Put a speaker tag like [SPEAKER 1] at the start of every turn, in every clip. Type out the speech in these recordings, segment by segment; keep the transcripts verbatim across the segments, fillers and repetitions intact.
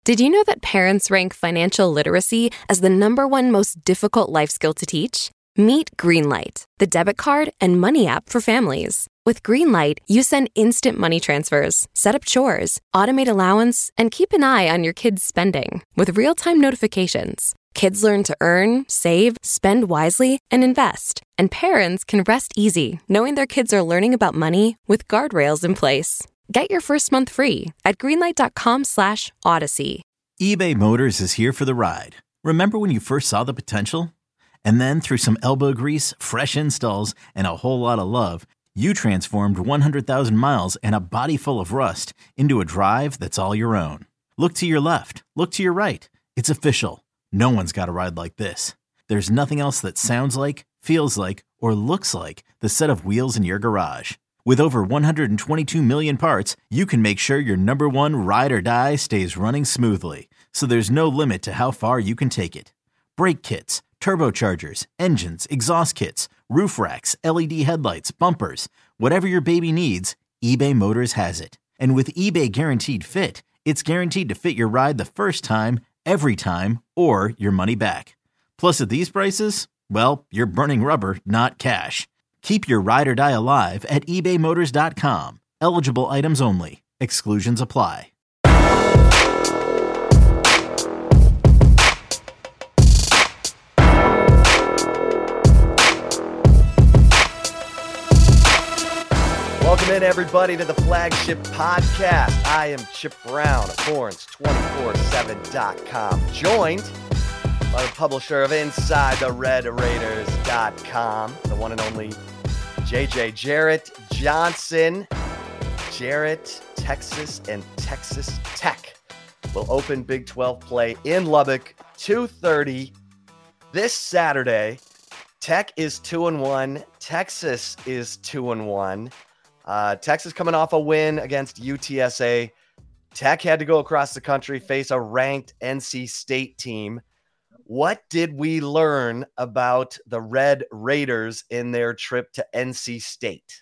[SPEAKER 1] Did you know that parents rank financial literacy as the number one most difficult life skill to teach? Meet Greenlight, the debit card and money app for families. With Greenlight, you send instant money transfers, set up chores, automate allowance, and keep an eye on your kids' spending with real-time notifications. Kids learn to earn, save, spend wisely, and invest. And parents can rest easy knowing their kids are learning about money with guardrails in place. Get your first month free at greenlight.com slash odyssey.
[SPEAKER 2] eBay Motors is here for the ride. Remember when you first saw the potential? And then through some elbow grease, fresh installs, and a whole lot of love, you transformed one hundred thousand miles and a body full of rust into a drive that's all your own. Look to your left. Look to your right. It's official. No one's got a ride like this. There's nothing else that sounds like, feels like, or looks like the set of wheels in your garage. With over one hundred twenty-two million parts, you can make sure your number one ride or die stays running smoothly. So there's no limit to how far you can take it. Brake kits, turbochargers, engines, exhaust kits, roof racks, L E D headlights, bumpers, whatever your baby needs, eBay Motors has it. And with eBay Guaranteed Fit, it's guaranteed to fit your ride the first time, every time, or your money back. Plus at these prices, well, you're burning rubber, not cash. Keep your ride or die alive at ebay motors dot com. Eligible items only. Exclusions apply.
[SPEAKER 3] Welcome in, everybody, to the Flagship Podcast. I am Chip Brown of Horns two four seven dot com, joined by the publisher of Inside The Red Raiders dot com, the one and only J J Jarrett Johnson. Jarrett, Texas, and Texas Tech will open Big twelve play in Lubbock, two thirty this Saturday. Tech is two and one. Texas is two and one. Uh, Texas coming off a win against U T S A. Tech had to go across the country, face a ranked N C State team. What did we learn about the Red Raiders in their trip to N C State?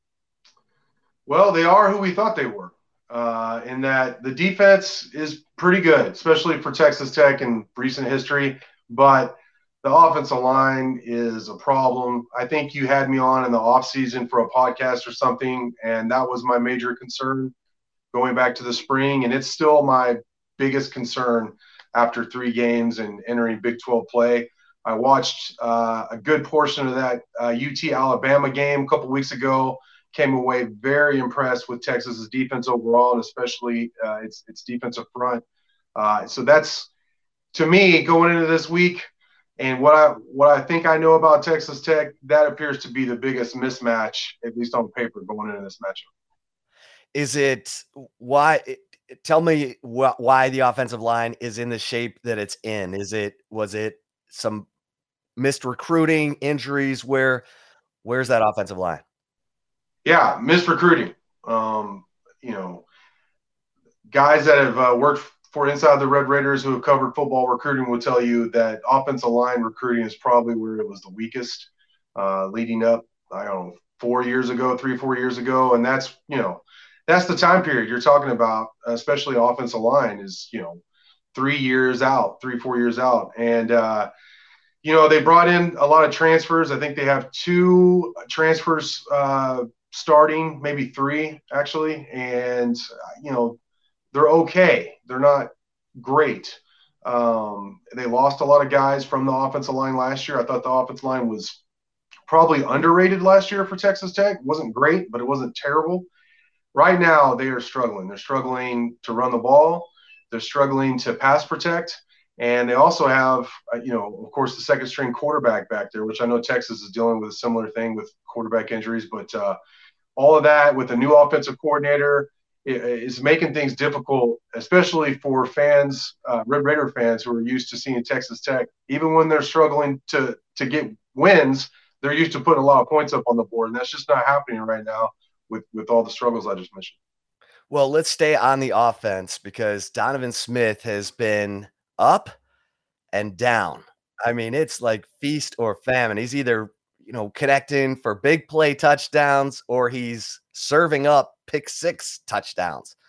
[SPEAKER 4] Well, they are who we thought they were, uh, in that the defense is pretty good, especially for Texas Tech in recent history, but the offensive line is a problem. I think you had me on in the offseason for a podcast or something, and that was my major concern going back to the spring, and it's still my biggest concern after three games and entering Big twelve play. I watched uh, a good portion of that uh, U T Alabama game a couple weeks ago, came away very impressed with Texas's defense overall, and especially uh, its, its defensive front. Uh, so that's, to me, going into this week, and what I what I think I know about Texas Tech, that appears to be the biggest mismatch, at least on paper, going into this matchup.
[SPEAKER 3] Is it why? Tell me wh- why the offensive line is in the shape that it's in. Is it was it some missed recruiting, injuries? Where where's that offensive line?
[SPEAKER 4] Yeah, missed recruiting. Um, you know, guys that have uh, worked for Inside the Red Raiders who have covered football recruiting will tell you that offensive line recruiting is probably where it was the weakest uh, leading up, I don't know, four years ago, three, four years ago. And that's, you know, that's the time period you're talking about, especially offensive line is, you know, three years out, three, four years out. And, uh, you know, they brought in a lot of transfers. I think they have two transfers uh, starting, maybe three actually. And, you know, they're okay. They're not great. Um, they lost a lot of guys from the offensive line last year. I thought the offensive line was probably underrated last year for Texas Tech. It wasn't great, but it wasn't terrible. Right now, they are struggling. They're struggling to run the ball. They're struggling to pass protect. And they also have, uh, you know, of course, the second string quarterback back there, which I know Texas is dealing with a similar thing with quarterback injuries. But uh, all of that with a new offensive coordinator is making things difficult, especially for fans, uh, Red Raider fans who are used to seeing Texas Tech. Even when they're struggling to to get wins, they're used to putting a lot of points up on the board, and that's just not happening right now with, with all the struggles I just mentioned.
[SPEAKER 3] Well, let's stay on the offense because Donovan Smith has been up and down. I mean, it's like feast or famine. He's either, you know, connecting for big play touchdowns or he's serving up pick six touchdowns.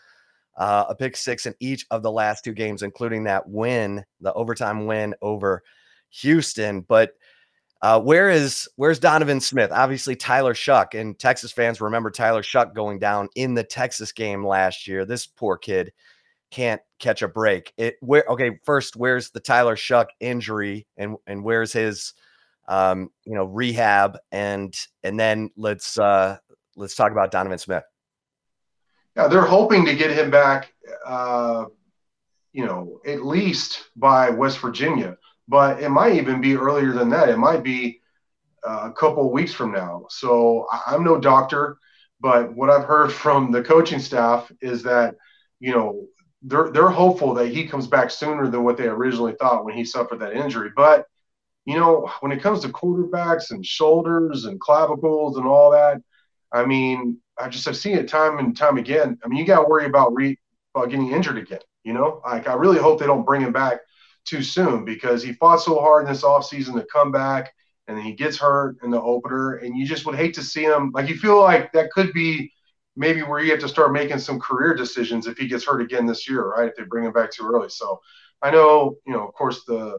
[SPEAKER 3] uh, a pick six in each of the last two games, including that win, the overtime win over Houston. But uh, where is where's Donovan Smith? Obviously, Tyler Shough, and Texas fans remember Tyler Shough going down in the Texas game last year. This poor kid can't catch a break. It where okay, first, where's the Tyler Shough injury, and and where's his um, you know, rehab, and and then let's uh, let's talk about Donovan Smith.
[SPEAKER 4] Yeah, they're hoping to get him back, uh, you know, at least by West Virginia, but it might even be earlier than that. It might be uh, a couple of weeks from now. So I'm no doctor, but what I've heard from the coaching staff is that, you know, they're they're hopeful that he comes back sooner than what they originally thought when he suffered that injury. But you know, when it comes to quarterbacks and shoulders and clavicles and all that, I mean, I just have seen it time and time again. I mean, you got to worry about re about getting injured again. You know, like I really hope they don't bring him back too soon, because he fought so hard in this offseason to come back, and then he gets hurt in the opener, and you just would hate to see him. Like, you feel like that could be maybe where you have to start making some career decisions if he gets hurt again this year, right? If they bring him back too early. So I know, you know, of course the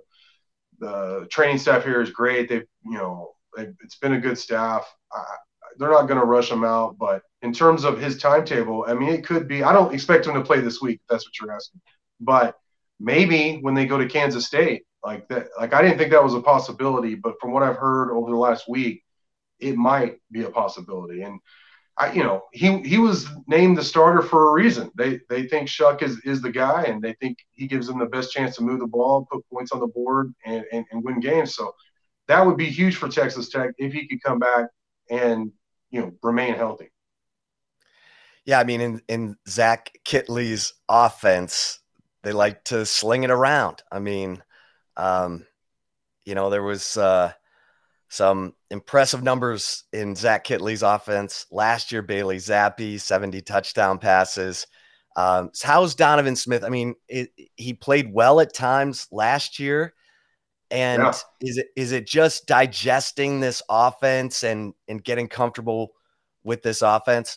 [SPEAKER 4] The training staff here is great. They've, you know, it's been a good staff. Uh, they're not going to rush him out, but in terms of his timetable, I mean, it could be. I don't expect him to play this week, if that's what you're asking. But maybe when they go to Kansas State, like that, like I didn't think that was a possibility, but from what I've heard over the last week, it might be a possibility. And I, you know, he he was named the starter for a reason. They they think Shough is, is the guy, and they think he gives them the best chance to move the ball, put points on the board, and, and, and win games. So that would be huge for Texas Tech if he could come back and, you know, remain healthy.
[SPEAKER 3] Yeah, I mean, in, in Zach Kittley's offense, they like to sling it around. I mean, um, you know, there was uh, – some impressive numbers in Zach Kittley's offense last year. Bailey Zappi, seventy touchdown passes. Um, so how's Donovan Smith? I mean, it, he played well at times last year. And yeah. is it is it just digesting this offense and, and getting comfortable with this offense?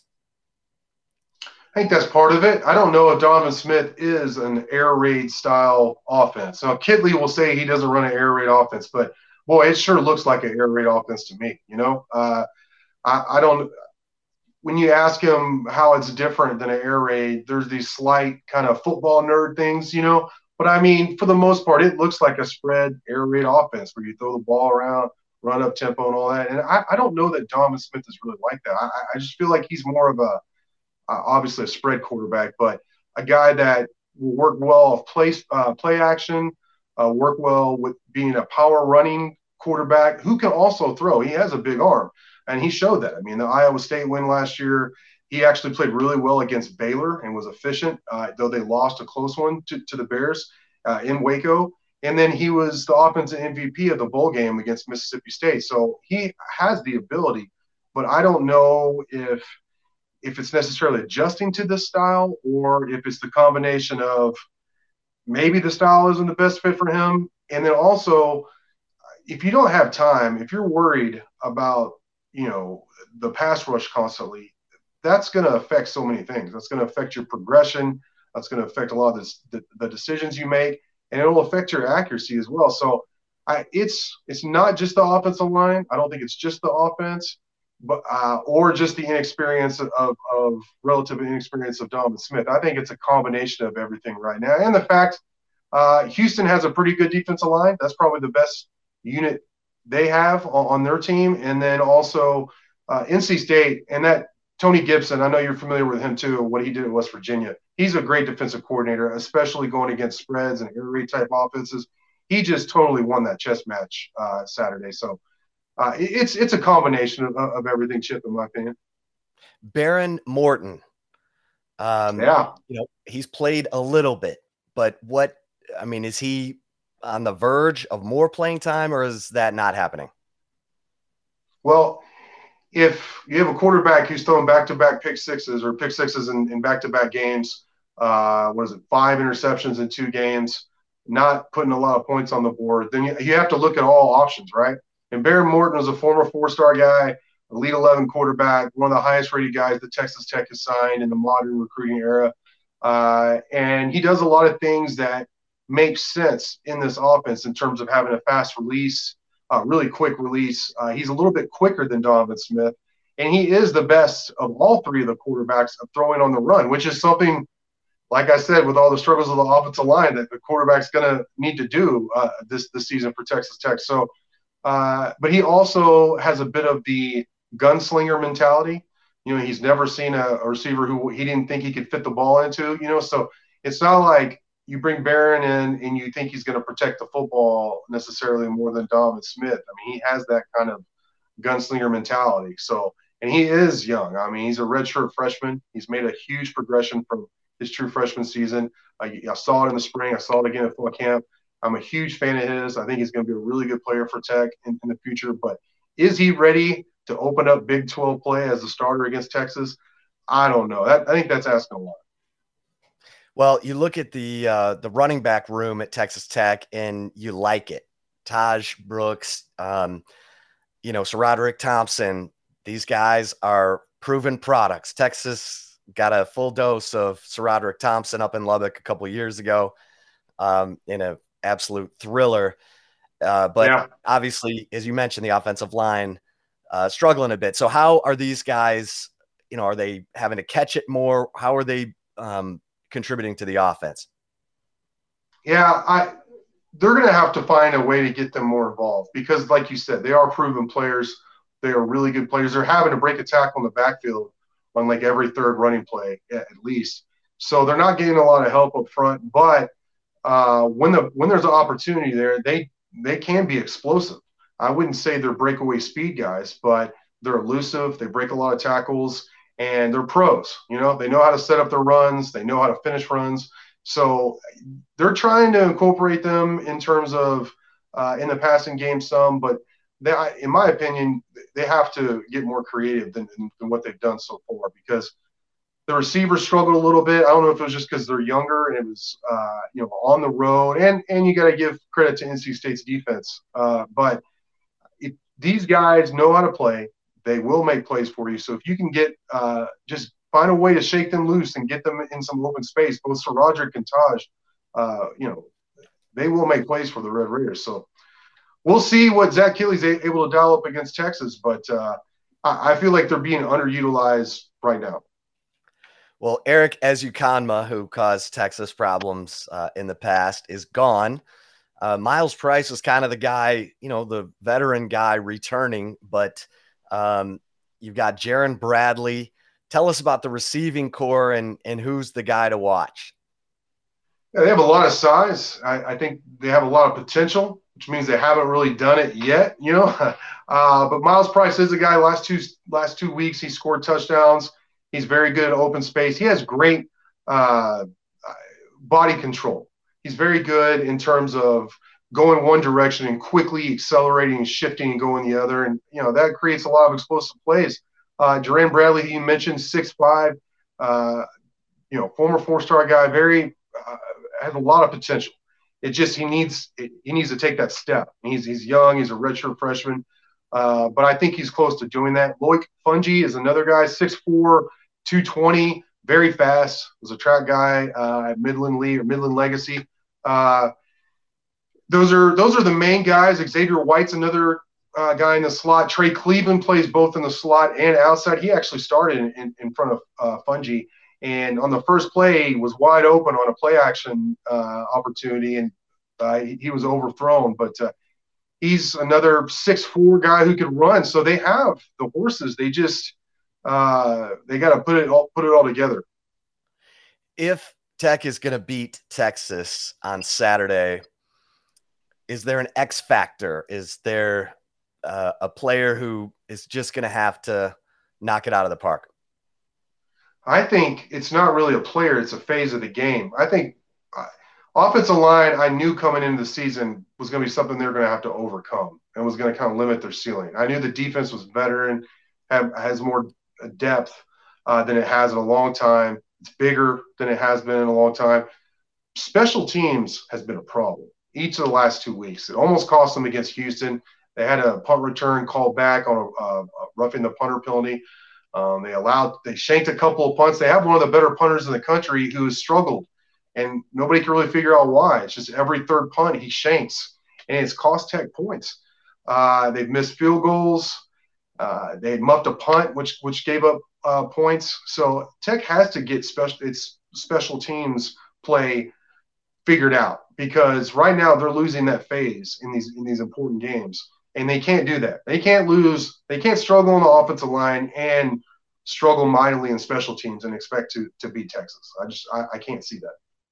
[SPEAKER 4] I think that's part of it. I don't know if Donovan Smith is an air raid style offense. Now, Kittley will say he doesn't run an air raid offense, but boy, it sure looks like an air raid offense to me. You know, uh, I, I don't. When you ask him how it's different than an air raid, there's these slight kind of football nerd things, you know. But I mean, for the most part, it looks like a spread air raid offense where you throw the ball around, run up tempo, and all that. And I, I don't know that Donovan Smith is really like that. I, I just feel like he's more of a uh, obviously a spread quarterback, but a guy that will work well off play uh, play action. Uh, work well with being a power running quarterback who can also throw. He has a big arm, and he showed that. I mean, the Iowa State win last year, he actually played really well against Baylor and was efficient, uh, though they lost a close one to, to the Bears uh, in Waco. And then he was the offensive M V P of the bowl game against Mississippi State. So he has the ability, but I don't know if if it's necessarily adjusting to this style or if it's the combination of maybe the style isn't the best fit for him. And then also, if you don't have time, if you're worried about, you know, the pass rush constantly, that's going to affect so many things. That's going to affect your progression. That's going to affect a lot of this, the, the decisions you make, and it will affect your accuracy as well. So I, it's it's not just the offensive line. I don't think it's just the offense, but uh, or just the inexperience of, of relative inexperience of Donovan Smith. I think it's a combination of everything right now. And the fact uh, Houston has a pretty good defensive line. That's probably the best unit they have on, on their team. And then also uh, N C State and that Tony Gibson, I know you're familiar with him too, what he did at West Virginia. He's a great defensive coordinator, especially going against spreads and air raid type offenses. He just totally won that chess match uh, Saturday. So uh, it's it's a combination of, of everything, Chip, in my opinion.
[SPEAKER 3] Behren Morton. Um,
[SPEAKER 4] yeah.
[SPEAKER 3] You know, he's played a little bit, but what, I mean, is he on the verge of more playing time, or is that not happening?
[SPEAKER 4] Well, if you have a quarterback who's throwing back-to-back pick sixes or pick sixes in, in back-to-back games, uh, what is it, five interceptions in two games, not putting a lot of points on the board, then you, you have to look at all options, right? And Behren Morton was a former four-star guy, Elite eleven quarterback, one of the highest-rated guys that Texas Tech has signed in the modern recruiting era. Uh, and he does a lot of things that make sense in this offense in terms of having a fast release, uh, really quick release. Uh, he's a little bit quicker than Donovan Smith, and he is the best of all three of the quarterbacks of throwing on the run, which is something, like I said, with all the struggles of the offensive line, that the quarterback's going to need to do uh, this this season for Texas Tech. So, uh, but he also has a bit of the gunslinger mentality. You know, he's never seen a, a receiver who he didn't think he could fit the ball into, you know, so it's not like you bring Barron in and you think he's going to protect the football necessarily more than Donovan Smith. I mean, he has that kind of gunslinger mentality. So, and he is young. I mean, he's a redshirt freshman. He's made a huge progression from his true freshman season. I, I saw it in the spring. I saw it again at fall camp. I'm a huge fan of his. I think he's going to be a really good player for Tech in, in the future. But is he ready to open up Big twelve play as a starter against Texas? I don't know. That, I think that's asking a lot.
[SPEAKER 3] Well, you look at the uh, the running back room at Texas Tech, and you like it. Taj Brooks, um, you know, SaRodorick Thompson. These guys are proven products. Texas got a full dose of SaRodorick Thompson up in Lubbock a couple of years ago um, in an absolute thriller. Uh, but yeah. Obviously, as you mentioned, the offensive line uh, struggling a bit. So how are these guys, you know, are they having to catch it more? How are they um, contributing to the offense?
[SPEAKER 4] Yeah, I they're going to have to find a way to get them more involved because, like you said, they are proven players. They are really good players. They're having to break a tackle in the backfield on like every third running play at least. So they're not getting a lot of help up front. But uh, when the when there's an opportunity there, they they can be explosive. I wouldn't say they're breakaway speed guys, but they're elusive. They break a lot of tackles, and they're pros. You know, they know how to set up their runs. They know how to finish runs. So they're trying to incorporate them in terms of uh, in the passing game some, but they, in my opinion, they have to get more creative than, than what they've done so far because the receivers struggled a little bit. I don't know if it was just because they're younger and it was, uh, you know, on the road. And and you got to give credit to N C State's defense. Uh, but if these guys know how to play, they will make plays for you. So if you can get uh, just find a way to shake them loose and get them in some open space, both SaRodorick and Taj, uh, you know, they will make plays for the Red Raiders. So we'll see what Zach Kelly's able to dial up against Texas, but uh, I, I feel like they're being underutilized right now.
[SPEAKER 3] Well, Eric Ezukanma, who caused Texas problems uh, in the past, is gone. Uh, Miles Price was kind of the guy, you know, the veteran guy returning, but um, you've got Jaron Bradley. Tell us about the receiving core and, and who's the guy to watch.
[SPEAKER 4] Yeah, they have a lot of size. I, I think they have a lot of potential, which means they haven't really done it yet, you know. uh, but Miles Price is a guy. Last two last two weeks, he scored touchdowns. He's very good at open space. He has great uh, body control. He's very good in terms of going one direction and quickly accelerating and shifting and going the other. And, you know, that creates a lot of explosive plays. Uh, Jaron Bradley, you mentioned, six five, uh, you know, former four-star guy, very uh, has a lot of potential. It just he needs he needs to take that step. He's he's young. He's a redshirt freshman, uh, but I think he's close to doing that. Loic Fouonji is another guy, six four, two twenty, very fast. Was a track guy uh, at Midland Lee or Midland Legacy. Uh, those are those are the main guys. Xavier White's another uh, guy in the slot. Trey Cleveland plays both in the slot and outside. He actually started in, in, in front of uh, Fouonji. And on the first play, he was wide open on a play action uh, opportunity, and uh, he, he was overthrown. But uh, he's another six four guy who can run. So they have the horses. They just uh, they got to put it all put it all together.
[SPEAKER 3] If Tech is going to beat Texas on Saturday, is there an X factor? Is there uh, a player who is just going to have to knock it out of the park?
[SPEAKER 4] I think it's not really a player. It's a phase of the game. I think uh, offensive line, I knew coming into the season was going to be something they're going to have to overcome and was going to kind of limit their ceiling. I knew the defense was better and have, has more depth uh, than it has in a long time. It's bigger than it has been in a long time. Special teams has been a problem each of the last two weeks. It almost cost them against Houston. They had a punt return called back on a, a roughing the punter penalty. Um, they allowed, they shanked a couple of punts. They have one of the better punters in the country who has struggled, and nobody can really figure out why. It's just every third punt he shanks, and it's cost Tech points. Uh, they've missed field goals. Uh, they muffed a punt, which which gave up uh, points. So Tech has to get special its special teams play figured out, because right now they're losing that phase in these in these important games. And they can't do that. They can't lose. They can't struggle on the offensive line and struggle mightily in special teams and expect to to beat Texas. I just I, I can't see that.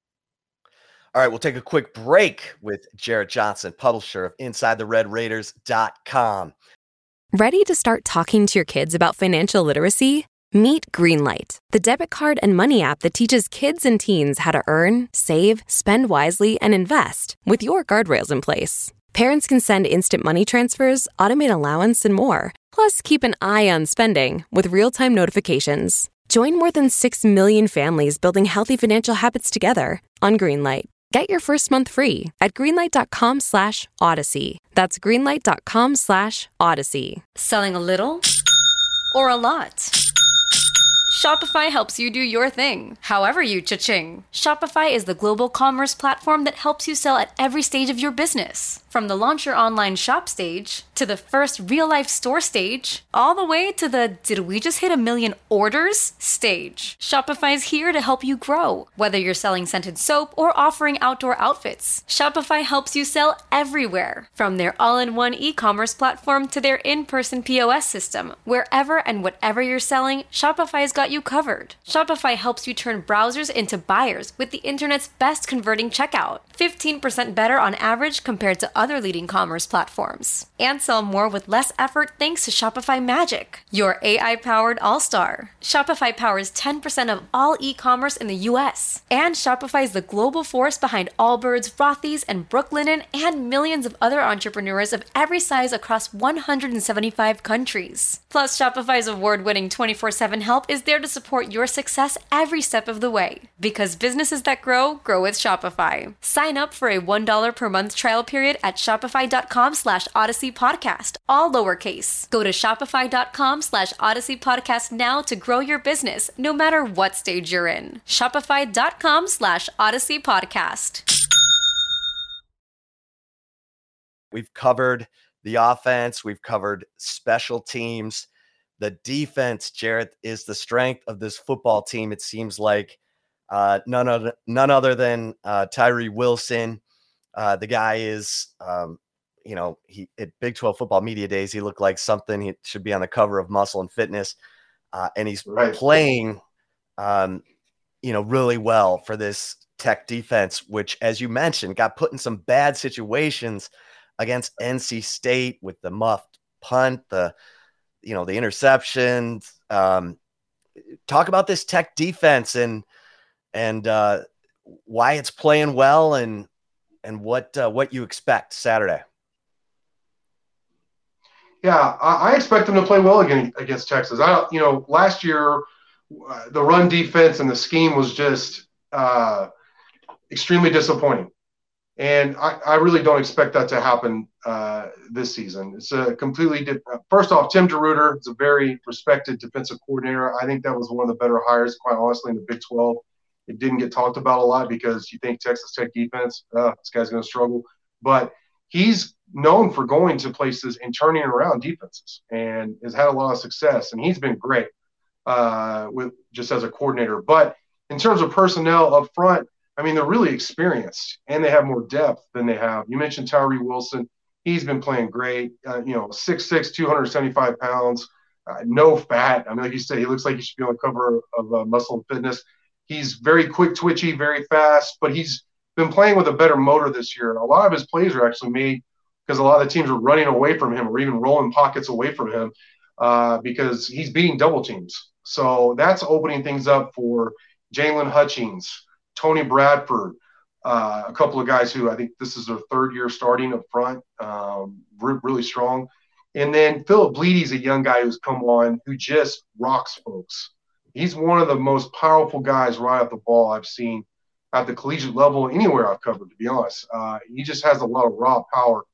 [SPEAKER 3] All right, we'll take a quick break with Jarrett Johnson, publisher of Inside The Red Raiders dot com.
[SPEAKER 1] Ready to start talking to your kids about financial literacy? Meet Greenlight, the debit card and money app that teaches kids and teens how to earn, save, spend wisely, and invest with your guardrails in place. Parents can send instant money transfers, automate allowance, and more. Plus, keep an eye on spending with real-time notifications. Join more than six million families building healthy financial habits together on Greenlight. Get your first month free at greenlight.com slash odyssey. That's greenlight.com slash odyssey.
[SPEAKER 5] Selling a little or a lot? Shopify helps you do your thing, however you cha-ching. Shopify is the global commerce platform that helps you sell at every stage of your business. From the launch your online shop stage, to the first real-life store stage, all the way to the did we just hit a million orders stage. Shopify's here to help you grow. Whether you're selling scented soap or offering outdoor outfits, Shopify helps you sell everywhere. From their all-in-one e-commerce platform to their in-person P O S system, wherever and whatever you're selling, Shopify's got you covered. Shopify helps you turn browsers into buyers with the internet's best converting checkout. fifteen percent better on average compared to other leading commerce platforms. And sell more with less effort thanks to Shopify Magic, your A I-powered all-star. Shopify powers ten percent of all e-commerce in the U S. And Shopify is the global force behind Allbirds, Rothy's, and Brooklinen, and millions of other entrepreneurs of every size across one hundred seventy-five countries. Plus, Shopify's award-winning twenty-four seven help is there to support your success every step of the way. Because businesses that grow, grow with Shopify. Sign up for a one dollar per month trial period at shopify.com slash odyssey podcast, all lowercase. Go to shopify.com slash odyssey podcast now to grow your business, no matter what stage you're in. Shopify.com slash odyssey podcast.
[SPEAKER 3] We've covered the offense. We've covered special teams. The defense, Jarrett, is the strength of this football team. It seems like uh, none other, none other than uh, Tyree Wilson. Uh, the guy is, um, you know, he at Big twelve Football Media Days, he looked like something. He should be on the cover of Muscle and Fitness. Uh, and he's right. playing, um, you know, really well for this Tech defense, which, as you mentioned, got put in some bad situations against N C State with the muffed punt, the, you know, the interceptions. Um, talk about this Tech defense and, and uh, why it's playing well and, and what, uh, what you expect Saturday.
[SPEAKER 4] Yeah, I, I expect them to play well again against Texas. I, you know, last year, uh, the run defense and the scheme was just uh, extremely disappointing. And I, I really don't expect that to happen uh, this season. It's a completely different. First off, Tim DeRuyter is a very respected defensive coordinator. I think that was one of the better hires, quite honestly, in the Big twelve. It didn't get talked about a lot because you think Texas Tech defense, uh, this guy's going to struggle. But he's known for going to places and turning around defenses and has had a lot of success. And he's been great uh, with just as a coordinator. But in terms of personnel up front, I mean, they're really experienced and they have more depth than they have. You mentioned Tyree Wilson. He's been playing great. Uh, you know, six six, two hundred seventy-five pounds, uh, no fat. I mean, like you said, he looks like he should be on the cover of uh, Muscle and Fitness. He's very quick, twitchy, very fast, but he's been playing with a better motor this year. A lot of his plays are actually made because a lot of the teams are running away from him or even rolling pockets away from him uh, because he's beating double teams. So that's opening things up for Jalen Hutchings, Tony Bradford, uh, a couple of guys who I think this is their third year starting up front, um, re- really strong. And then Philip Bleedy's a young guy who's come on who just rocks folks. He's one of the most powerful guys right off the ball I've seen at the collegiate level anywhere I've covered, to be honest. Uh, he just has a lot of raw power.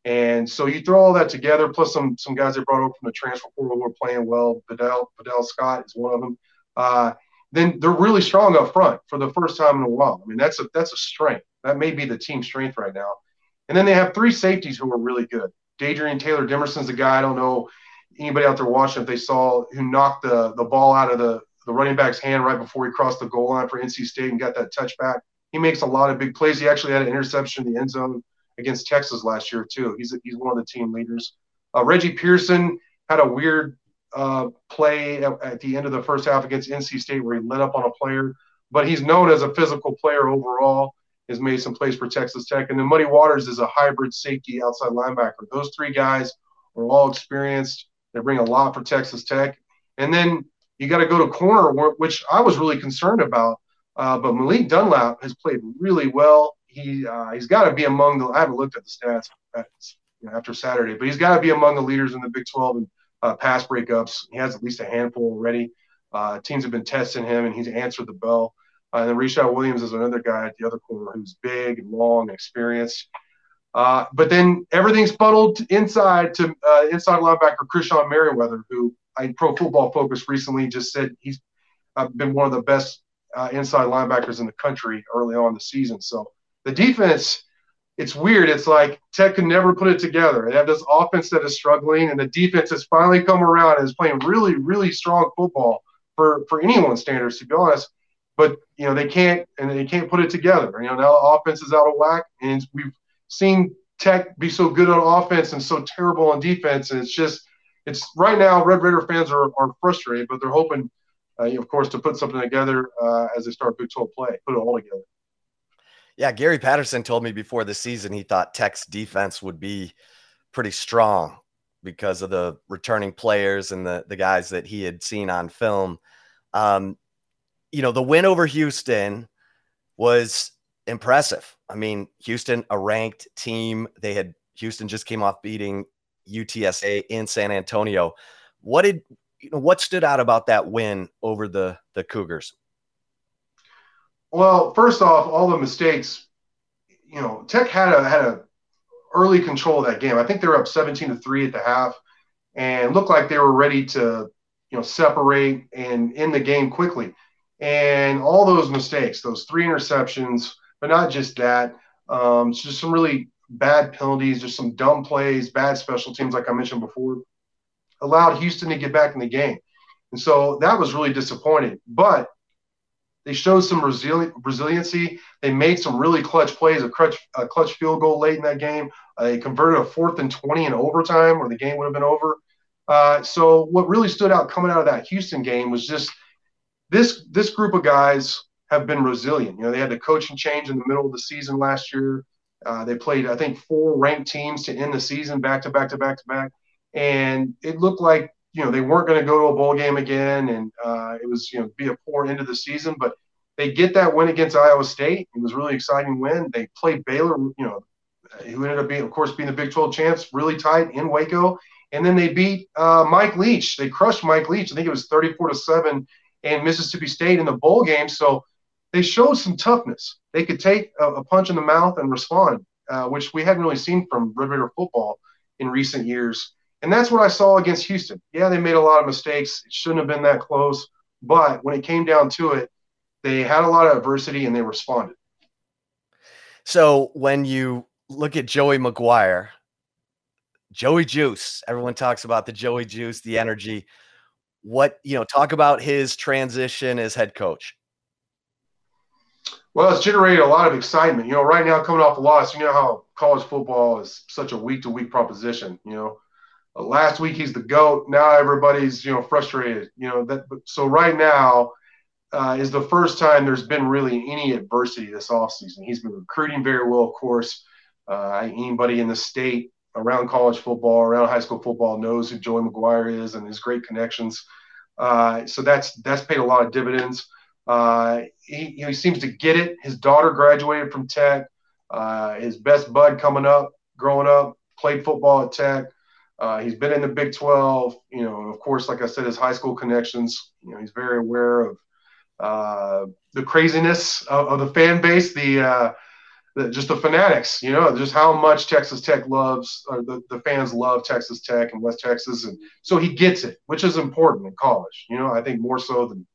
[SPEAKER 4] And so you throw all that together, plus some some guys they brought over from the transfer portal who are playing well. Vidal, Vidal Scott is one of them. Uh, then they're really strong up front for the first time in a while. I mean, that's a that's a strength. That may be the team strength right now. And then they have three safeties who are really good. Dadrian Taylor Demerson's the guy. I don't know anybody out there watching if they saw who knocked the the ball out of the, the running back's hand right before he crossed the goal line for N C State and got that touchback. He makes a lot of big plays. He actually had an interception in the end zone against Texas last year too. He's he's one of the team leaders. Uh, Reggie Pearson had a weird uh, play at, at the end of the first half against N C State where he lit up on a player, but he's known as a physical player overall. Has made some plays for Texas Tech. And then Muddy Waters is a hybrid safety outside linebacker. Those three guys are all experienced. They bring a lot for Texas Tech. And then you got to go to corner, which I was really concerned about. Uh, but Malik Dunlap has played really well. He, uh, he's got to be among the – I haven't looked at the stats at, you know, after Saturday, but he's got to be among the leaders in the Big twelve in uh, pass breakups. He has at least a handful already. Uh, teams have been testing him, and he's answered the bell. Uh, and then Rashad Williams is another guy at the other corner who's big and long and experienced. Uh, but then everything's funneled inside to uh, inside linebacker Krishan Merriweather, who I Pro Football Focus recently just said he's uh, been one of the best uh, inside linebackers in the country early on in the season. So the defense, it's weird. It's like Tech can never put it together. They have this offense that is struggling, and the defense has finally come around and is playing really, really strong football for, for anyone's standards, to be honest. But, you know, they can't and they can't put it together. You know, now the offense is out of whack, and we've seen Tech be so good on offense and so terrible on defense. And it's just – it's right now Red Raider fans are, are frustrated, but they're hoping, uh, you know, of course, to put something together uh, as they start Big twelve play, put it all together.
[SPEAKER 3] Yeah, Gary Patterson told me before the season he thought Tech's defense would be pretty strong because of the returning players and the, the guys that he had seen on film. Um You know, the win over Houston was impressive. I mean, Houston, a ranked team. They had Houston just came off beating U T S A in San Antonio. What did you know? What stood out about that win over the the Cougars?
[SPEAKER 4] Well, first off, all the mistakes. You know, Tech had a had a early control of that game. I think they were up seventeen to three at the half, and looked like they were ready to you know separate and end the game quickly. And all those mistakes, those three interceptions, but not just that, um, it's just some really bad penalties, just some dumb plays, bad special teams, like I mentioned before, allowed Houston to get back in the game. And so that was really disappointing. But they showed some resili- resiliency. They made some really clutch plays, a clutch, a clutch field goal late in that game. Uh, they converted a fourth and twenty in overtime where the game would have been over. Uh, so what really stood out coming out of that Houston game was just – This this group of guys have been resilient. You know, they had the coaching change in the middle of the season last year. Uh, they played, I think, four ranked teams to end the season back to back to back to back. And it looked like, you know, they weren't going to go to a bowl game again. And uh, it was, you know, be a poor end of the season. But they get that win against Iowa State. It was a really exciting win. They played Baylor, you know, who ended up being, of course, being the Big twelve champs, really tight in Waco. And then they beat uh, Mike Leach. They crushed Mike Leach. I think it was thirty-four to seven. And Mississippi State in the bowl game. So they showed some toughness. They could take a, a punch in the mouth and respond, uh, which we hadn't really seen from Red Raider football in recent years. And that's what I saw against Houston. Yeah, they made a lot of mistakes. It shouldn't have been that close. But when it came down to it, they had a lot of adversity and they responded.
[SPEAKER 3] So when you look at Joey McGuire, Joey Juice, everyone talks about the Joey Juice, the energy. What, you know, talk about his transition as head coach.
[SPEAKER 4] Well, it's generated a lot of excitement. You know, right now coming off a loss, you know how college football is such a week-to-week proposition. You know, uh, last week he's the GOAT. Now everybody's, you know, frustrated. You know, that. So right now uh, is the first time there's been really any adversity this offseason. He's been recruiting very well, of course. Uh, anybody in the state around college football, around high school football knows who Joey McGuire is and his great connections. Uh, so that's that's paid a lot of dividends. Uh, he, you know, he seems to get it. His daughter graduated from Tech. Uh, his best bud coming up, growing up, played football at Tech. Uh, he's been in the Big twelve. You know, of course, like I said, his high school connections. You know, he's very aware of uh, the craziness of, of the fan base, the uh, the, just the fanatics, you know, just how much Texas Tech loves, or the, the fans love Texas Tech and West Texas. And so he gets it, which is important in college. You know, I think more so than,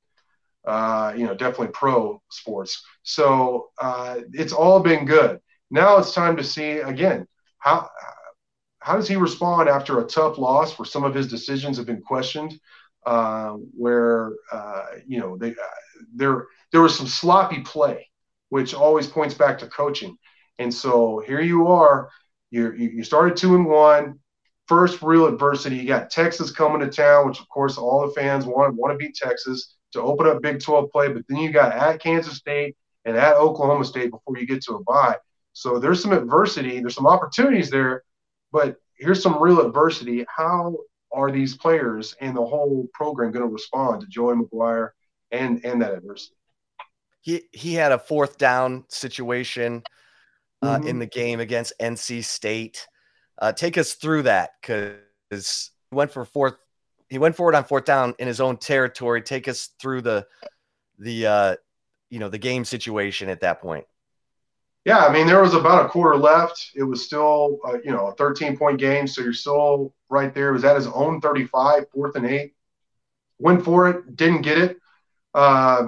[SPEAKER 4] uh, you know, definitely pro sports. So uh, it's all been good. Now it's time to see, again, how how does he respond after a tough loss where some of his decisions have been questioned, uh, where, uh, you know, they, uh, there there was some sloppy play, which always points back to coaching. And so here you are, you're, you you started two and one, first real adversity. You got Texas coming to town, which of course all the fans want want to beat Texas to open up Big twelve play. But then you got at Kansas State and at Oklahoma State before you get to a bye. So there's some adversity, there's some opportunities there, but here's some real adversity. How are these players and the whole program going to respond to Joey McGuire and and that adversity?
[SPEAKER 3] He he had a fourth down situation uh,
[SPEAKER 4] Mm-hmm.
[SPEAKER 3] in the game against N C State. Uh, take us through that, because he went for fourth. He went for it on fourth down in his own territory. Take us through the the uh, you know the game situation at that point.
[SPEAKER 4] Yeah, I mean, there was about a quarter left. It was still, uh, you know, a thirteen-point game, so you're still right there. It was at his own thirty-five, fourth and eight. Went for it, didn't get it. Uh,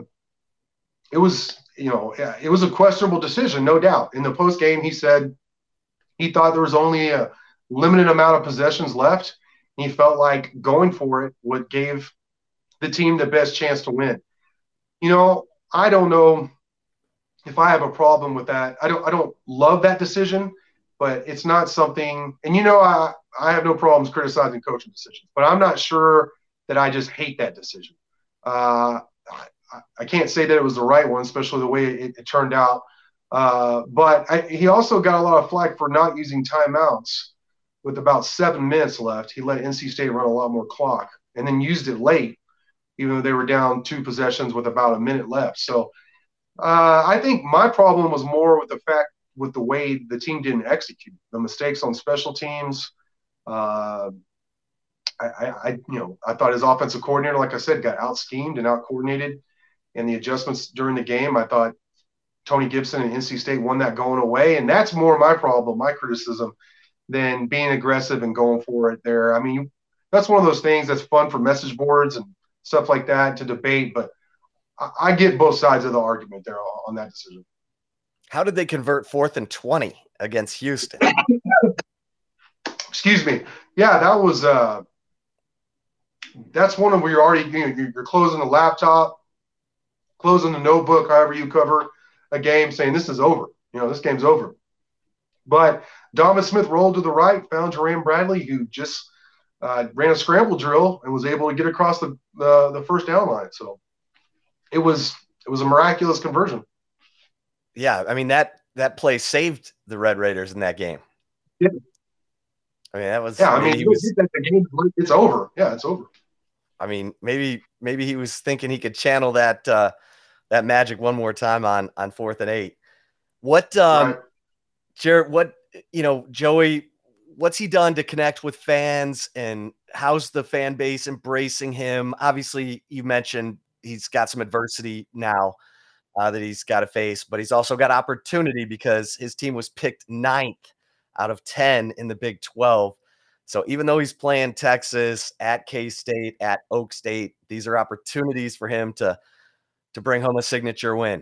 [SPEAKER 4] it was, you know, it was a questionable decision, no doubt. In the post game, he said he thought there was only a limited amount of possessions left. He felt like going for it would give the team the best chance to win. You know, I don't know if I have a problem with that. I don't I don't love that decision, but it's not something – and, you know, I, I have no problems criticizing coaching decisions, but I'm not sure that I just hate that decision. Uh, I, I can't say that it was the right one, especially the way it, it turned out. Uh, but I, he also got a lot of flack for not using timeouts. With about seven minutes left, he let N C State run a lot more clock and then used it late, even though they were down two possessions with about a minute left. So uh, I think my problem was more with the fact with the way the team didn't execute, the mistakes on special teams. Uh, I, I, I, you know, I thought his offensive coordinator, like I said, got out schemed and out coordinated, and the adjustments during the game. I thought Tony Gibson and N C State won that going away, and that's more my problem, my criticism, than being aggressive and going for it there. I mean, that's one of those things that's fun for message boards and stuff like that to debate, but I, I get both sides of the argument there on that decision.
[SPEAKER 3] How did they convert fourth and twenty against Houston?
[SPEAKER 4] Excuse me. Yeah, that was uh, – that's one of where you're already you know, – you're closing the laptop, closing the notebook, however you cover a game, saying this is over. You know, this game's over. But Donovan Smith rolled to the right, found Jermaine Bradley, who just uh, ran a scramble drill and was able to get across the, the the first down line. So it was it was a miraculous conversion.
[SPEAKER 3] Yeah, I mean that that play saved the Red Raiders in that game.
[SPEAKER 4] Yeah.
[SPEAKER 3] I mean that was.
[SPEAKER 4] Yeah, I
[SPEAKER 3] I mean,
[SPEAKER 4] mean
[SPEAKER 3] he was.
[SPEAKER 4] the game, it's over. Yeah, it's over.
[SPEAKER 3] I mean, maybe maybe he was thinking he could channel that uh, that magic one more time on on fourth and eight. What? Um,
[SPEAKER 4] right.
[SPEAKER 3] Jared, what, you know, Joey, what's he done to connect with fans, and how's the fan base embracing him? Obviously, you mentioned he's got some adversity now uh, that he's got to face, but he's also got opportunity because his team was picked ninth out of ten in the Big twelve. So even though he's playing Texas, at K-State, at Oak State, these are opportunities for him to, to bring home a signature win.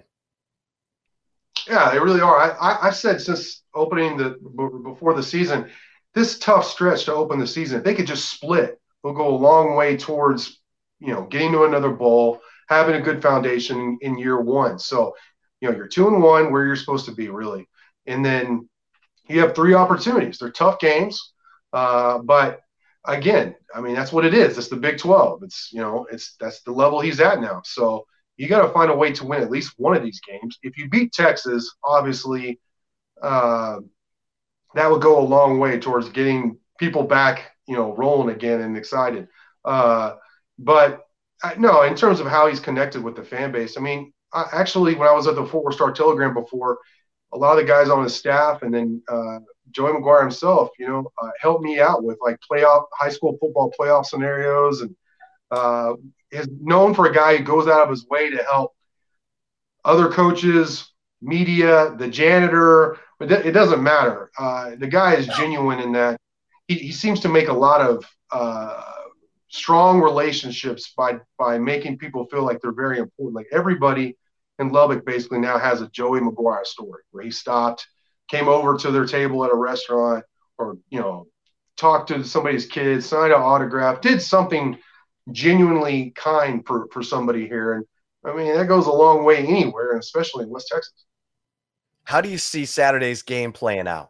[SPEAKER 4] Yeah, they really are. I, I, I said since opening the before the season, this tough stretch to open the season, if they could just split, we'll go a long way towards, you know, getting to another bowl, having a good foundation in year one. So, you know, you're two and one where you're supposed to be, really. And then you have three opportunities. They're tough games, uh, but again, I mean, that's what it is. It's the Big twelve. It's, you know, it's that's the level he's at now. So you got to find a way to win at least one of these games. If you beat Texas, obviously, uh, that would go a long way towards getting people back, you know, rolling again and excited. Uh, but I, no, in terms of how he's connected with the fan base, I mean, I, actually, when I was at the Four Star Telegram before, a lot of the guys on his staff and then uh, Joey McGuire himself, you know, uh, helped me out with like playoff, high school football playoff scenarios, and uh, is known for a guy who goes out of his way to help other coaches, media, the janitor, but it doesn't matter. Uh, the guy is genuine in that he, he seems to make a lot of uh, strong relationships by by making people feel like they're very important. Like everybody in Lubbock basically now has a Joey Maguire story where he stopped, came over to their table at a restaurant, or you know, talked to somebody's kids, signed an autograph, did something genuinely kind for for somebody here. And I mean, that goes a long way anywhere, and especially in West Texas.
[SPEAKER 3] How do you see Saturday's game playing out?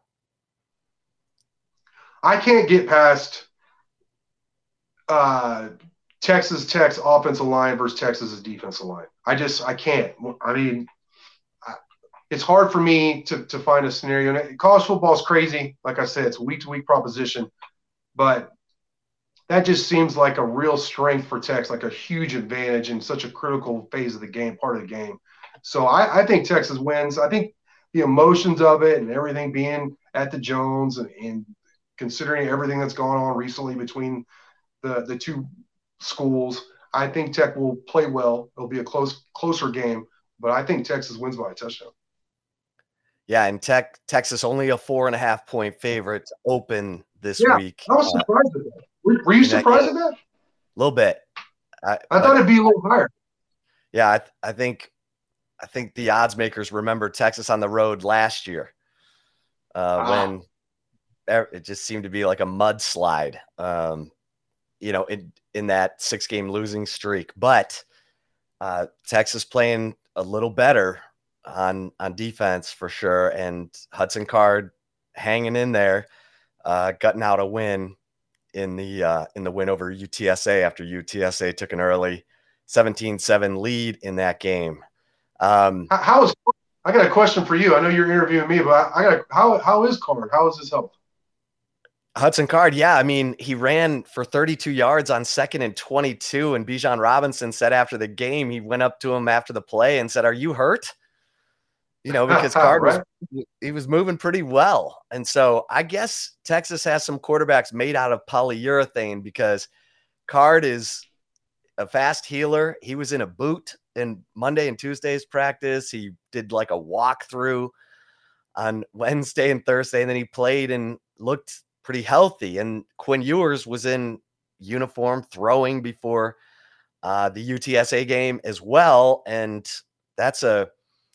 [SPEAKER 4] I can't get past uh, Texas Tech's offensive line versus Texas's defensive line. I just I can't. I mean, I, it's hard for me to to find a scenario. And college football is crazy. Like I said, it's a week-to-week proposition. But that just seems like a real strength for Tex, like a huge advantage in such a critical phase of the game, part of the game. So I, I think Texas wins. I think the emotions of it and everything being at the Jones and, and considering everything that's gone on recently between the, the two schools, I think Tech will play well. It'll be a close, closer game, but I think Texas wins by a touchdown.
[SPEAKER 3] Yeah, and Tech Texas only a four and a half point favorite to open this
[SPEAKER 4] yeah,
[SPEAKER 3] week.
[SPEAKER 4] I was surprised uh, at that. Were, were you surprised at that? A
[SPEAKER 3] little bit. I,
[SPEAKER 4] I thought it'd be a little higher.
[SPEAKER 3] Yeah, I, I think I think the odds makers remember Texas on the road last year uh, ah. when it just seemed to be like a mudslide, um, you know, in, in that six-game losing streak. But uh, Texas playing a little better on on defense for sure, and Hudson Card hanging in there, uh, gutting out a win in the uh, in the win over U T S A after U T S A took an early seventeen seven lead in that game. Um,
[SPEAKER 4] how is I got a question for you. I know you're interviewing me, but I got a, how how is Card? How is his health?
[SPEAKER 3] Hudson Card, yeah. I mean, he ran for thirty-two yards on second and twenty-two, and Bijan Robinson said after the game, he went up to him after the play and said, "Are you hurt?" You know, because Card right. was he was moving pretty well. And so I guess Texas has some quarterbacks made out of polyurethane because Card is a fast healer. He was in a boot in Monday and Tuesday's practice. He did like a walkthrough on Wednesday and Thursday, and then he played and looked pretty healthy. And Quinn Ewers was in uniform throwing before uh, the U T S A game as well. And that's a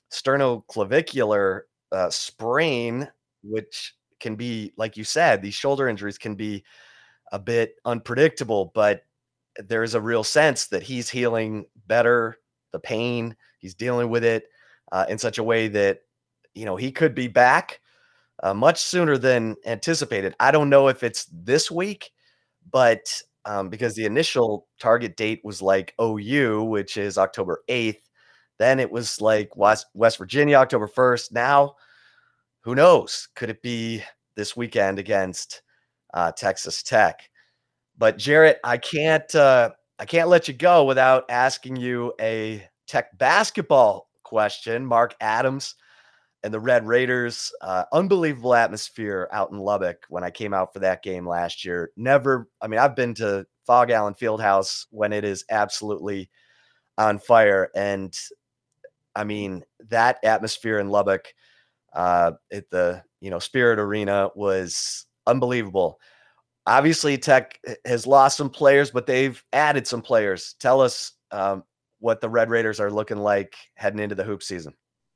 [SPEAKER 3] sternoclavicular uh, sprain, which can be, like you said, these shoulder injuries can be a bit unpredictable, but there is a real sense that he's healing better, the pain, he's dealing with it uh, in such a way that, you know, he could be back uh, much sooner than anticipated. I don't know if it's this week, but um, because the initial target date was like O U, which is October eighth, then it was like West, West Virginia, October first. Now, who knows? Could it be this weekend against uh, Texas Tech? But Jarrett, I can't uh, I can't let you go without asking you a Tech basketball question. Mark Adams and the Red Raiders, uh, unbelievable atmosphere out in Lubbock when I came out for that game last year. Never, I mean, I've been to Fog Allen Fieldhouse when it is absolutely on fire, and I mean, that atmosphere in Lubbock uh, at the, you know, Spirit Arena was unbelievable. Obviously, Tech has lost some players, but they've added some players. Tell us um, what the Red Raiders are looking like heading into the hoop season.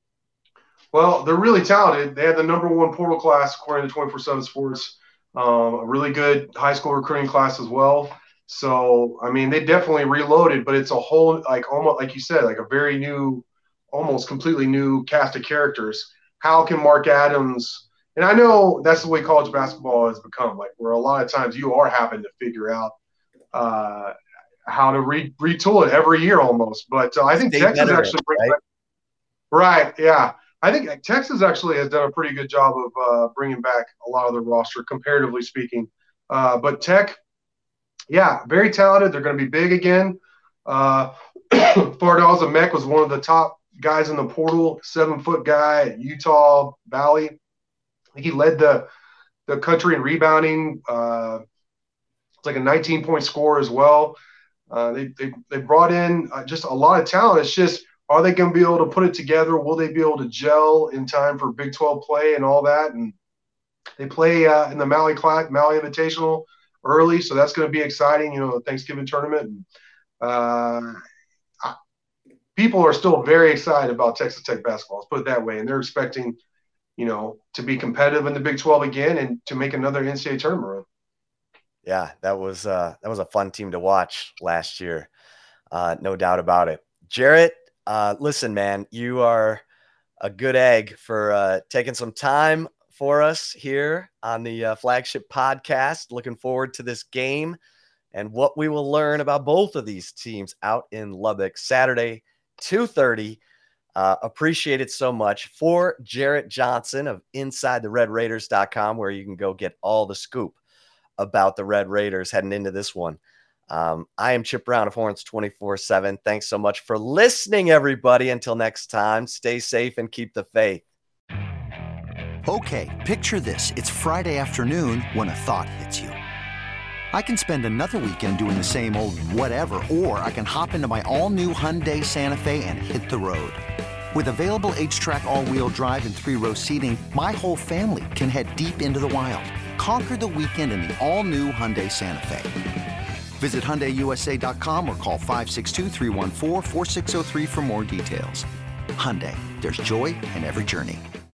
[SPEAKER 4] Well, they're really talented. They had the number one portal class, according to twenty-four seven Sports, um, a really good high school recruiting class as well. So, I mean, they definitely reloaded, but it's a whole, like, almost like you said, like a very new, almost completely new cast of characters. How can Mark Adams – and I know that's the way college basketball has become, like where a lot of times you are having to figure out uh, how to re- retool it every year almost. But uh, I think Stay Texas actually – right? right, yeah. I think Texas actually has done a pretty good job of uh, bringing back a lot of the roster, comparatively speaking. Uh, but Tech, yeah, very talented. They're going to be big again. Uh, Fardal Zamek was one of the top guys in the portal, seven-foot guy at Utah Valley. He led the the country in rebounding. Uh, it's like a nineteen-point score as well. Uh, they, they they brought in uh, just a lot of talent. It's just are they going to be able to put it together? Will they be able to gel in time for Big twelve play and all that? And they play uh, in the Maui Maui Invitational early, so that's going to be exciting. You know, the Thanksgiving tournament. And, uh, I, people are still very excited about Texas Tech basketball. Let's put it that way, and they're expecting, you know, to be competitive in the Big twelve again and to make another N C double A tournament run.
[SPEAKER 3] Yeah, that was uh, that was a fun team to watch last year, uh, no doubt about it. Jarrett, uh, listen, man, you are a good egg for uh, taking some time for us here on the uh, Flagship Podcast. Looking forward to this game and what we will learn about both of these teams out in Lubbock Saturday, two thirty. Uh, appreciate it so much. For Jarrett Johnson of Inside The Red Raiders dot com, where you can go get all the scoop about the Red Raiders heading into this one. Um, I am Chip Brown of Horns twenty-four seven. Thanks so much for listening, everybody. Until next time, stay safe and keep the faith.
[SPEAKER 6] Okay, picture this. It's Friday afternoon when a thought hits you. I can spend another weekend doing the same old whatever, or I can hop into my all-new Hyundai Santa Fe and hit the road. With available H-Track all-wheel drive and three-row seating, my whole family can head deep into the wild. Conquer the weekend in the all-new Hyundai Santa Fe. Visit Hyundai U S A dot com or call five six two, three one four, four six zero three for more details. Hyundai, there's joy in every journey.